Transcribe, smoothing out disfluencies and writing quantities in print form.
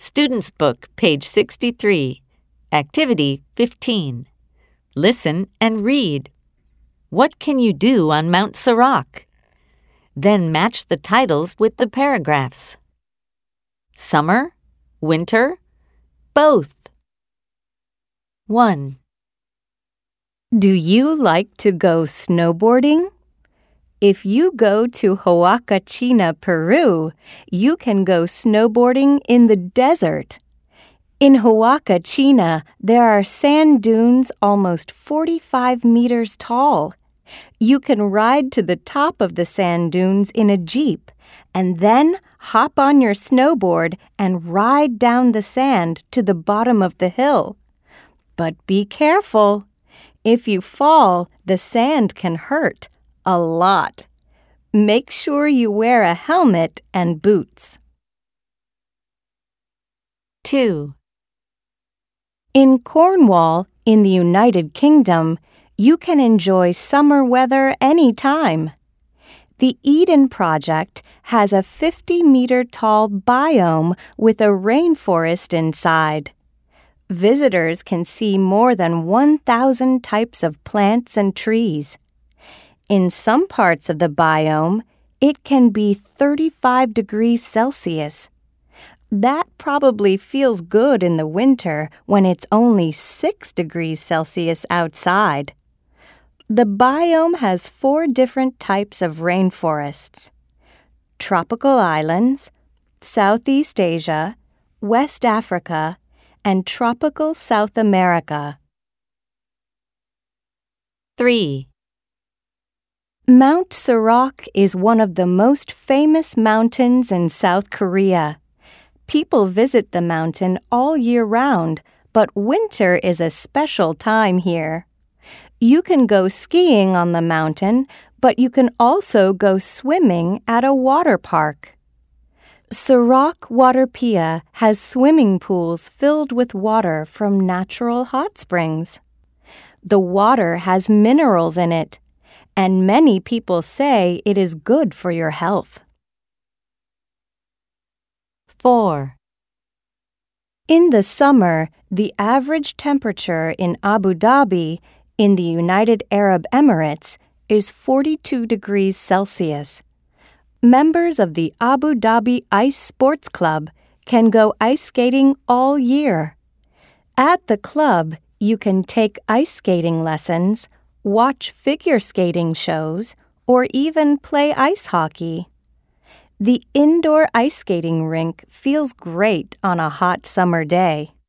Student's Book, page 63. Activity 15. Listen and read. What can you do on Mount Sirach? Then match the titles with the paragraphs. Summer, winter, both. 1. Do you like to go snowboarding? If you go to Huacachina, Peru, you can go snowboarding in the desert. In Huacachina, there are sand dunes almost 45 meters tall. You can ride to the top of the sand dunes in a jeep and then hop on your snowboard and ride down the sand to the bottom of the hill. But be careful. If you fall, the sand can hurt a lot. Make sure you wear a helmet and boots. 2. In Cornwall, in the United Kingdom, you can enjoy summer weather anytime. The Eden Project has a 50-meter-tall biome with a rainforest inside. Visitors can see more than 1,000 types of plants and trees. In some parts of the biome, it can be 35 degrees Celsius. That probably feels good in the winter when it's only 6 degrees Celsius outside. The biome has 4 different types of rainforests: tropical islands, Southeast Asia, West Africa, and tropical South America. 3. Mount Sirach is one of the most famous mountains in South Korea. People visit the mountain all year round, but winter is a special time here. You can go skiing on the mountain, but you can also go swimming at a water park. Sirach Waterpia has swimming pools filled with water from natural hot springs. The water has minerals in it, and many people say it is good for your health. 4. In the summer, the average temperature in Abu Dhabi, in the United Arab Emirates, is 42 degrees Celsius. Members of the Abu Dhabi Ice Sports Club can go ice skating all year. At the club, you can take ice skating lessons, watch figure skating shows, or even play ice hockey. The indoor ice skating rink feels great on a hot summer day.